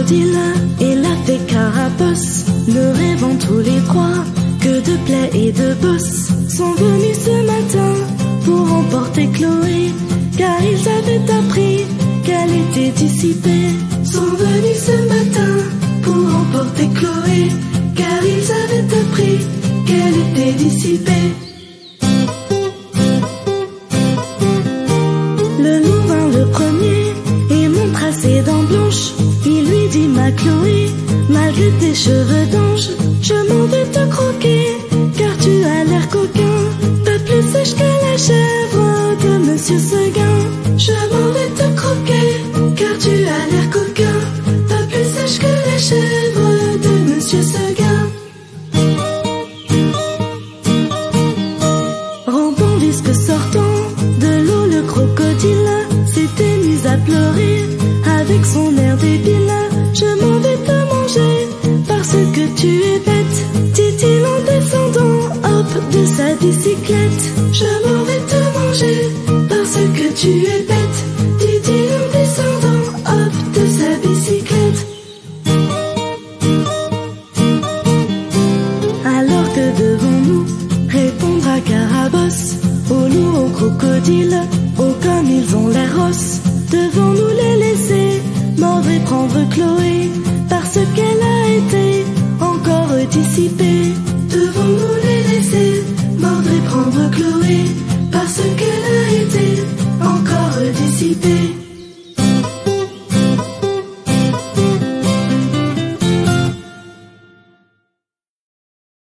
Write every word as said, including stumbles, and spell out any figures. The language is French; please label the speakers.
Speaker 1: crocodile et la fée Carabosse, ne rêvant tous les trois que de plaies et de bosses, sont venus ce matin pour emporter Chloé, car ils avaient appris qu'elle était dissipée. Sont venus ce matin pour emporter Chloé, car ils avaient appris qu'elle était dissipée. Le loup vint le premier et montra ses dents blanches. Il lui dit: ma Chloé, malgré tes cheveux d'ange, je m'en vais te croquer, car tu as l'air coquin, pas plus sèche que la chèvre de Monsieur Seguin. Je m'en vais te croquer, car tu as l'air coquin, pas plus sèche que la chèvre de Monsieur Seguin. Rampant visque sortant de l'eau, le crocodile s'était mis à pleurer avec son air débile. Je m'en vais te manger parce que tu es bête, dit-il en descendant hop de sa bicyclette. Je m'en vais te manger parce que tu es bête, dit-il en descendant hop de sa bicyclette. Alors que devons-nous répondre à Carabosse, au loup, au crocodile, oh comme ils ont l'air rosse. Devons-nous les laisser mordre et prendre Chloé, parce qu'elle a été encore dissipée? Devons-nous les laisser mordre et prendre Chloé, parce qu'elle a été encore dissipée?